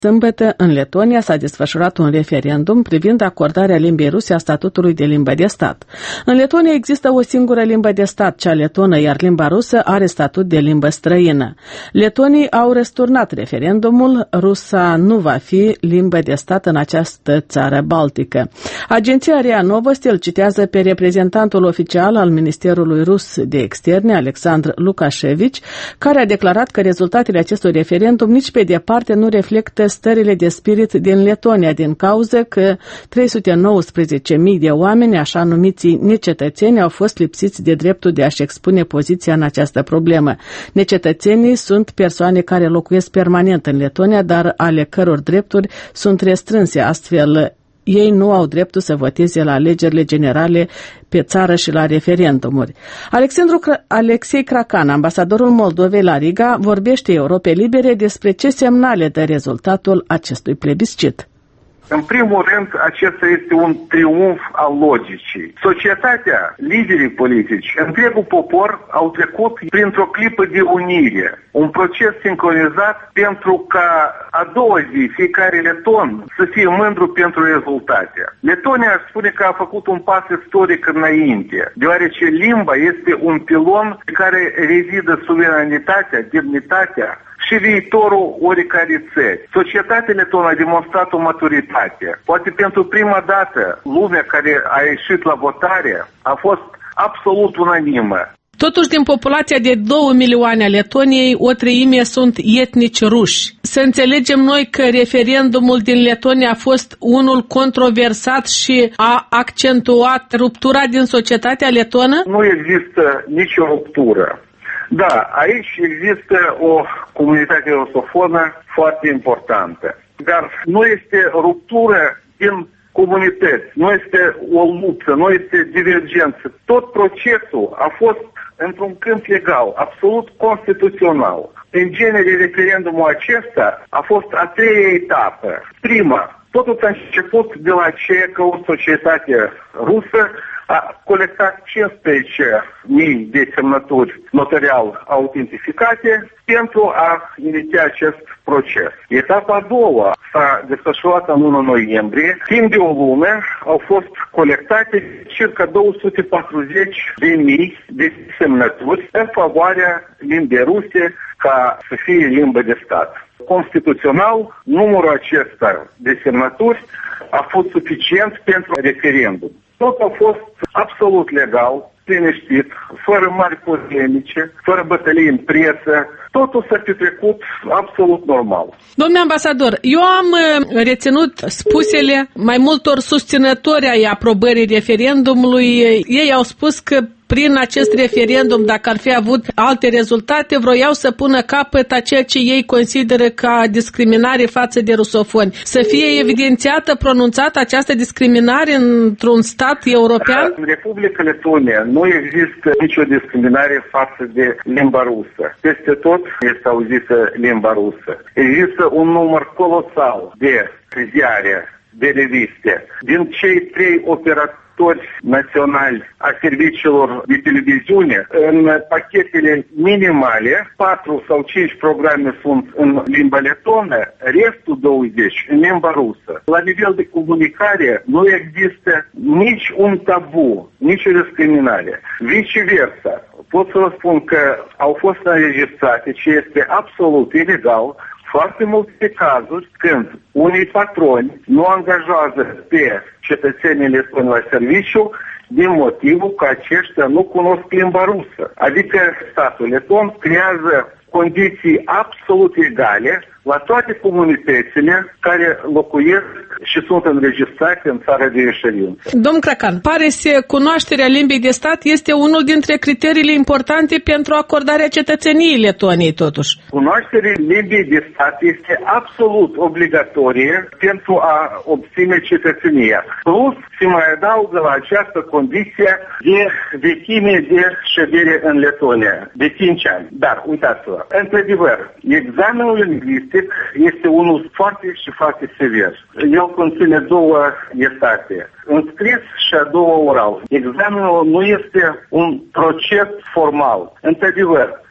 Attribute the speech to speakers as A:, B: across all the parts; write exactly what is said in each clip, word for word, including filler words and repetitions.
A: Sâmbătă, în Letonia, s-a desfășurat un referendum privind acordarea limbii ruse a statutului de limbă de stat. În Letonia există o singură limbă de stat, cea letonă, iar limba rusă are statut de limbă străină. Letonii au răsturnat referendumul, rusa nu va fi limbă de stat în această țară baltică. Agenția RIA Novosti îl citează pe reprezentantul oficial al Ministerului Rus de Externe, Alexandr Lukashevici, care a declarat că rezultatele acestui referendum nici pe departe nu reflectă stările de spirit din Letonia, din cauză că trei sute nouăsprezece mii de oameni, așa numiții necetățeni, au fost lipsiți de dreptul de a-și expune poziția în această problemă. Necetățenii sunt persoane care locuiesc permanent în Letonia, dar ale căror drepturi sunt restrânse, astfel ei nu au dreptul să voteze la alegerile generale pe țară și la referendumuri. Alexandru Alexei Cracan, ambasadorul Moldovei la Riga, vorbește Europei Libere despre ce semnale dă rezultatul acestui plebiscit.
B: În primul rând, acesta este un triumf al logicii. Societatea, liderii politici, întregul popor au trecut printr-o clipă de unire, un proces sincronizat pentru ca a doua zi fiecare leton să fie mândru pentru rezultate. Letonia aș spune că a făcut un pas istoric înainte, deoarece limba este un pilon pe care rezidă suveranitatea, demnitatea și viitorul oricare țări. Societatea letonă a demonstrat o maturitate. Poate pentru prima dată lumea care a ieșit la votare a fost absolut unanimă.
A: Totuși, din populația de două milioane a Letoniei, o treime sunt etnici ruși. Să înțelegem noi că referendumul din Letonia a fost unul controversat și a accentuat ruptura din societatea letonă?
B: Nu există nicio ruptură. Da, aici există o comunitate rusofonă foarte importantă, dar nu este ruptură din comunități, nu este o luptă, nu este divergență. Tot procesul a fost într-un câmp legal, absolut constituțional. În genere, referendumul acesta a fost a treia etapă. Prima, totul a început de la ce că o societate rusă a colectat cincisprezece mii de semnături notarial autentificate pentru a iniția acest proces. Etapa a doua s-a desfășurat în luna noiembrie. Timp de o lună au fost colectate circa două sute patruzeci de mii de semnături în favoarea limbii ruse ca să fie limbă de stat. Constituțional, numărul acesta de semnături a fost suficient pentru referendum. Tot a fost absolut legal, liniștit, fără mari polemice, fără bătălii în presă. Totul s-a petrecut absolut normal.
A: Domnule ambasador, eu am reținut spusele mai multor susținători ai aprobării referendumului. Ei au spus că prin acest referendum, dacă ar fi avut alte rezultate, vroiau să pună capăt a ceea ce ei consideră ca discriminare față de rusofoni. Să fie evidențiată, pronunțată această discriminare într-un stat european?
B: În Republica Letonia nu există nicio discriminare față de limba rusă. Peste tot este auzită limba rusă. Există un număr colosal de ziare, de reviste. Din cei trei operatori naționali a serviciilor de televiziune, în pachetele minimale, patru sau cinci programe sunt în limba letonă, restul douăzeci în limba rusă. La nivel de comunicare nu există nici un tabu, nici o discriminare. Viceversa, pot să vă spun că au fost înregistrate, ce este absolut ilegal, foarte multe cazuri când unii patroni nu angajează pe cetățenii letoni la serviciu din motivul că aceștia nu cunosc limba rusă. Adică statul leton creează condiții absolut egale la toate comunitățile care locuiesc și sunt înregistrate în țara de reședință.
A: Domn Cracan, pare să cunoașterea limbii de stat este unul dintre criteriile importante pentru acordarea cetățeniei Letoniei, totuși.
B: Cunoașterea limbii de stat este absolut obligatorie pentru a obține cetățenia. Plus, se mai adaugă la această condiție de vechime de ședere în Letonia, de cinci ani. Dar, uitați-vă, într-adevăr, examenul lingvistic este unul foarte și foarte sever. El conține două etape, înscris și a doua oral. Examenul nu este un proces formal. Într-adevăr,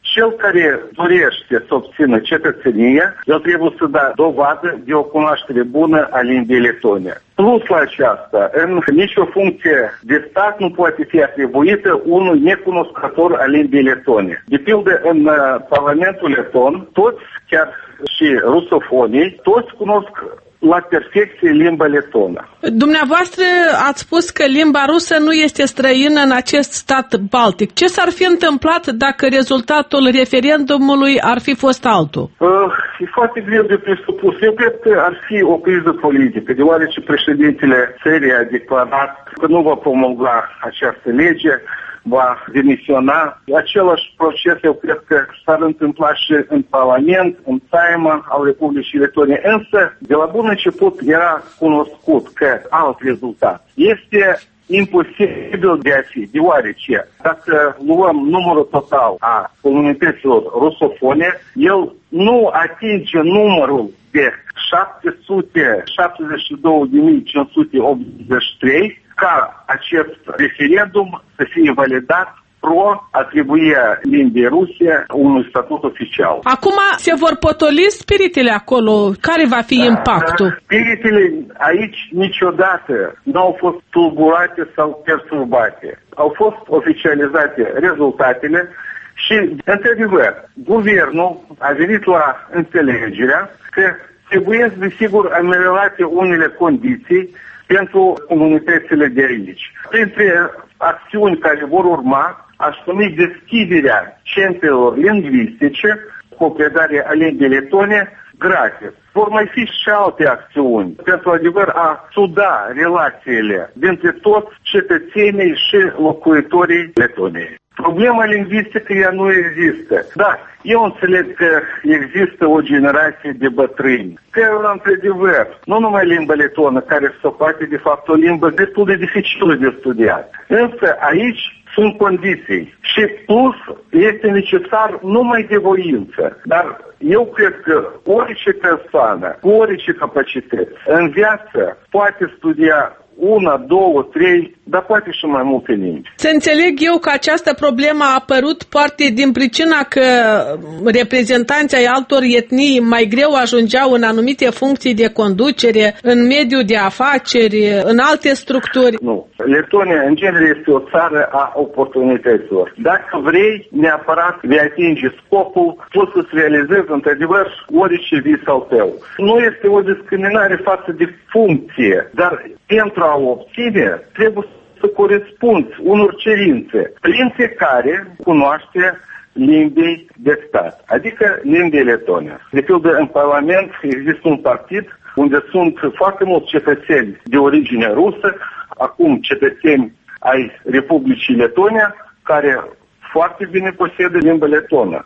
B: cel care dorește să obțină cetățenie, el trebuie să dea dovadă de o cunoaștere bună a limbii letone. Plus la aceasta, în nicio funcție de stat nu poate fi atribuită unui necunoscător a limbii letone. De pildă, în uh, Parlamentul leton, toți, chiar și rusofonii, toți cunosc la perfecție limba letonă.
A: Dumneavoastră ați spus că limba rusă nu este străină în acest stat baltic. Ce s-ar fi întâmplat dacă rezultatul referendumului ar fi fost altul?
B: Uh, e foarte greu de presupus. Eu cred că ar fi o criză politică, deoarece președintele țării a declarat că nu va promulga această lege, va demisiona. Același proces, eu cred că s-ar întâmpla și în Parlament, în Saima al Republicii Letone. Însă, de la bun început era cunoscut că alt rezultat este imposibil de a fi, deoarece dacă luăm numărul total a comunităților rusofone, el nu atinge numărul de șapte sute șaptezeci și două de mii cinci sute optzeci și trei ca acest referendum să fie validat pro atribuirea limbii ruse unui statut oficial.
A: Acum se vor potoli spiritele acolo. Care va fi impactul?
B: Spiritele aici niciodată nu au fost tulburate sau perturbate. Au fost oficializate rezultatele și, într-adevăr, guvernul a venit la înțelegerea că trebuie, desigur, ameliorate unele condiții pentru comunitățile de aici. Printre acțiuni care vor urma, aș numi deschiderea centrelor lingvistice cu predare a limbii letone gratis. Vor mai fi și alte acțiuni pentru adevăr a suda relațiile dintre toți cetățenii și locuitorii Letoniei. Problema lingvistică ea nu există. Da, eu înțeleg că există o generație de bătrâni care, într-adevăr, nu numai limba letonă, care se poate de fapt o limbă destul de dificilă de studiat. Însă aici sunt condiții și plus este necesar numai de voință. Dar eu cred că orice persoană cu orice capacități în viață poate studia una, două, trei, dar poate și mai multe limbi.
A: Să înțeleg eu că această problemă a apărut poate din pricina că reprezentanții ai altor etnii mai greu ajungeau în anumite funcții de conducere, în mediul de afaceri, în alte structuri.
B: Nu. Letonia, în genere, este o țară a oportunităților. Dacă vrei neapărat de atinge scopul, poți să-ți realizezi, într-adevăr, orice vis al tău. Nu este o discriminare față de funcție, dar pentru a o obține, trebuie să corespunzi unor cerințe, printre care cunoaște limbii de stat, adică limbii letone. De pildă, în Parlament există un partid unde sunt foarte mulți cetățeni de origine rusă, acum cetățeni ai Republicii Letonia, care foarte bine posedă limba letonă.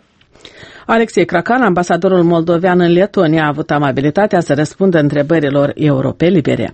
A: Alexei Cracan, ambasadorul moldovean în Letonia, a avut amabilitatea să răspundă întrebărilor Europe Libere.